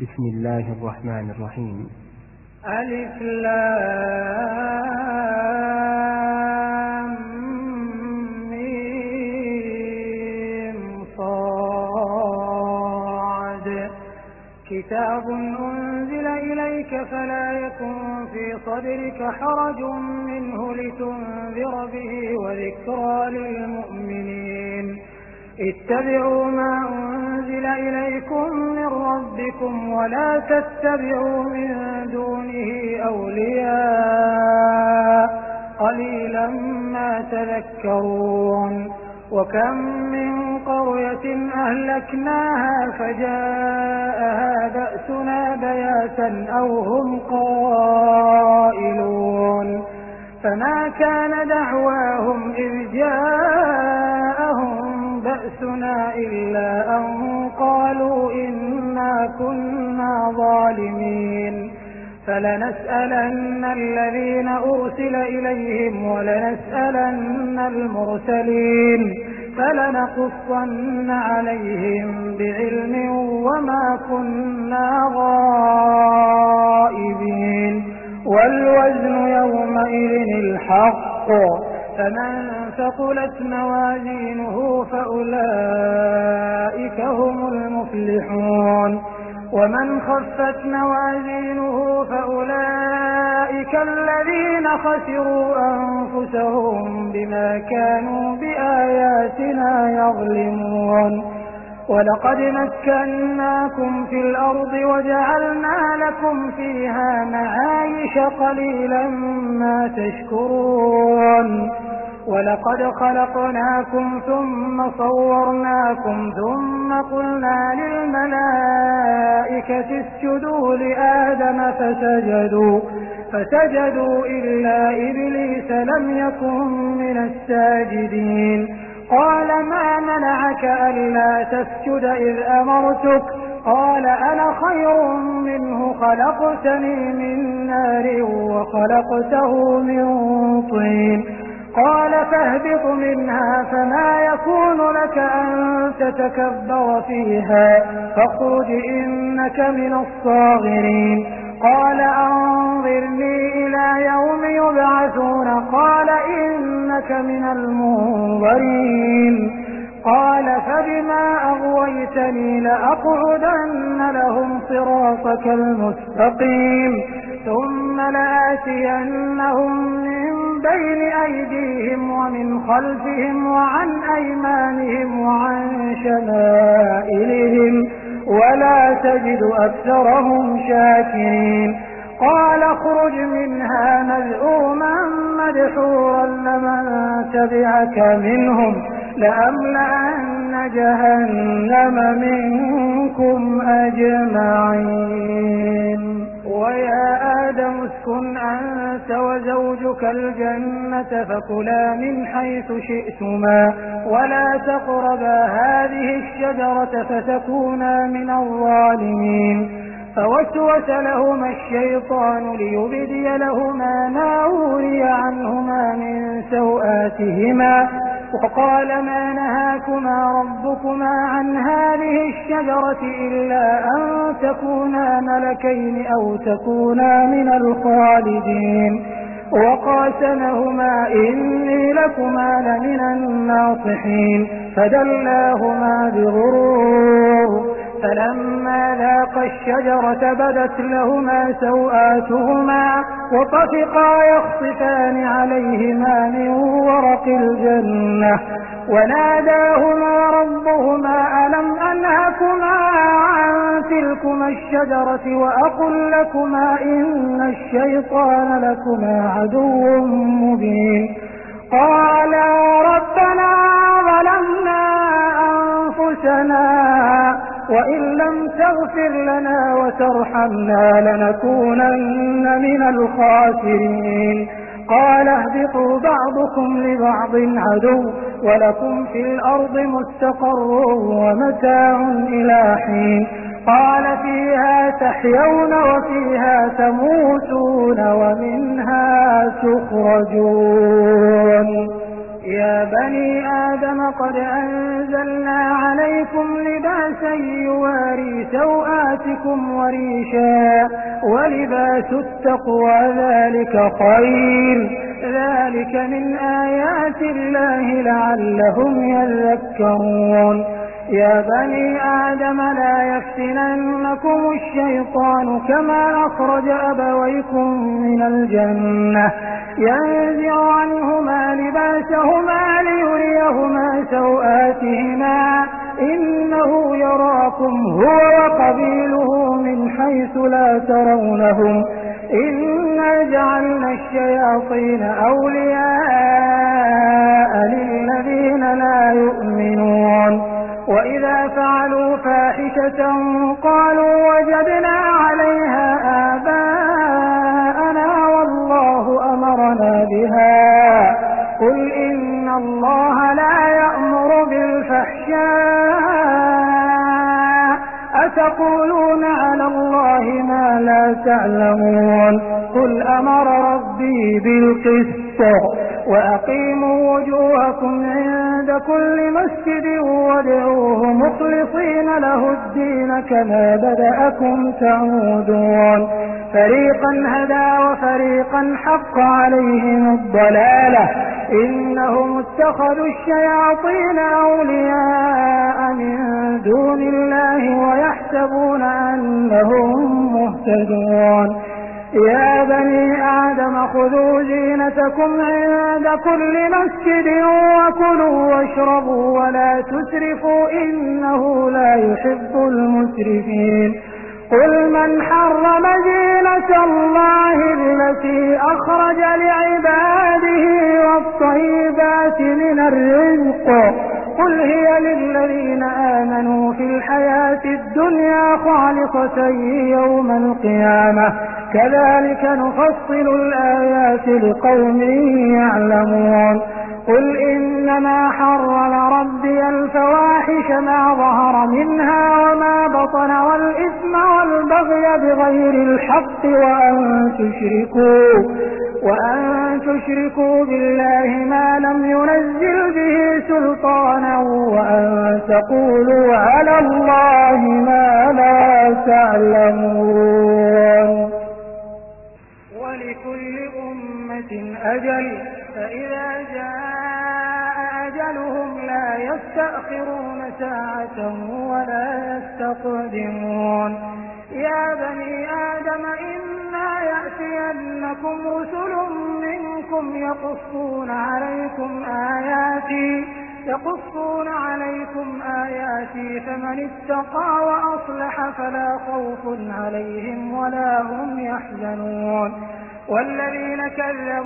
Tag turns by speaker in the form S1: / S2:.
S1: بسم الله الرحمن الرحيم.
S2: ألف لام ميم صاد كتاب أنزل إليك فلا يكن في صدرك حرج منه لتنذر به وذكرى للمؤمنين اتبعوا ما أنزل إليكم من ربكم ولا تتبعوا من دونه أولياء قليلا ما تذكرون وكم من قرية أهلكناها فجاءها بأسنا بياتا أو هم قائلون فما كان دعواهم إذ جاءهم بأسنا إلا أن قالوا إنا كنا ظالمين فلنسألن الذين أرسل إليهم ولنسألن المرسلين فلنقصن عليهم بعلم وما كنا غائبين والوزن يومئذ الحق فمن ثقلت موازينه فأولئك هم المفلحون ومن خفت موازينه فأولئك الذين خسروا أنفسهم بما كانوا بآياتنا يظلمون ولقد مكناكم في الأرض وجعلنا لكم فيها معايش قليلا ما تشكرون ولقد خلقناكم ثم صورناكم ثم قلنا للملائكة اسجدوا لآدم فسجدوا إلا إبليس لم يكن من الساجدين قال ما منعك ألا تسجد إذ أمرتك قال أنا خير منه خلقتني من نار وخلقته من طين قال فاهبط منها فما يكون لك أن تتكبر فيها فاخرج إنك من الصاغرين قال أنظرني إلى يوم يبعثون قال إنك من المنظرين قال فبما أغويتني لأقعدن لهم صراطك المستقيم ثم لآتينهم من بين أيديهم ومن خلفهم وعن أيمانهم وعن شمائلهم ولا تجد أكثرهم شاكرين قال اخرج منها مذءوما مدحورا لمن تبعك منهم لأملأن جهنم منكم أجمعين ويا آدم اسكن أنت وزوجك الجنة فكلا من حيث شئتما ولا تقربا هذه الشجرة فتكونا من الظالمين فوسوس لهما الشيطان ليبدي لهما ما وري عنهما من سوآتهما وقال ما نهاكما ربكما عن هذه الشجرة إلا أن تكونا ملكين أو تكونا من الخالدين وقاسمهما إني لكما لمن الناصحين فدلاهما بغرور فلما ذاقا الشجرة بدت لهما سوآتهما وطفقا يخصفان عليهما من ورق الجنة وناداهما ربهما ألم أنهكما عن تلكما الشجرة وأقل لكما إن الشيطان لكما عدو مبين قالا ربنا ظلمنا أنفسنا وإن لم تغفر لنا وترحمنا لنكونن من الخاسرين قال اهبطوا بعضكم لبعض عدو ولكم في الأرض مستقر ومتاع إلى حين قال فيها تحيون وفيها تموتون ومنها تخرجون يا بني آدم قد أنزلنا عليكم لباسا يواري سوآتكم وريشا ولباس التقوى ذلك خير ذلك من آيات الله لعلهم يذكرون يا بني آدم لا يفتننكم الشيطان كما أخرج أبويكم من الجنة ينزع عنهما لباسهما ليريهما سوآتهما إنه يراكم هو وقبيله من حيث لا ترونهم إنا جعلنا الشياطين أولياء للذين لا يؤمنون وإذا فعلوا فاحشة قالوا وجدنا عليها آباءنا والله أمرنا بها قل إن الله لا يأمر بالفحشاء أتقولون على الله ما لا تعلمون قل أمر ربي بالقسط وأقيموا وجوهكم عند كل مسجد وادعوه مخلصين له الدين كما بدأكم تعودون فريقا هدى وفريقا حق عليهم الضلالة إنهم اتخذوا الشياطين أولياء من دون الله ويحسبون أنهم مهتدون يا بني آدم خذوا زينتكم عند كل مسجد وكلوا واشربوا ولا تسرفوا إنه لا يحب المسرفين قل من حرم زينة الله التي أخرج لعباده والطيبات من الرزق قل هي للذين آمنوا في الحياة الدنيا خالصة يوم القيامة كذلك نفصل الآيات لقوم يعلمون قل إنما حرم ربي الفواحش ما ظهر منها وما بطن والإثم والبغي بغير الحق وأن تشركوا بالله ما لم ينزل به سلطانا وأن تقولوا على الله ما لا تعلمون ولكل أمة أجل فإذا جاء أجلهم لا يستأخرون ساعة ولا يستقدمون يا بني آدم إما يأتينكم رسل منكم يقصون عليكم آياتي فمن اتقى وأصلح فلا خوف عليهم ولا هم يحزنون والذين كذبوا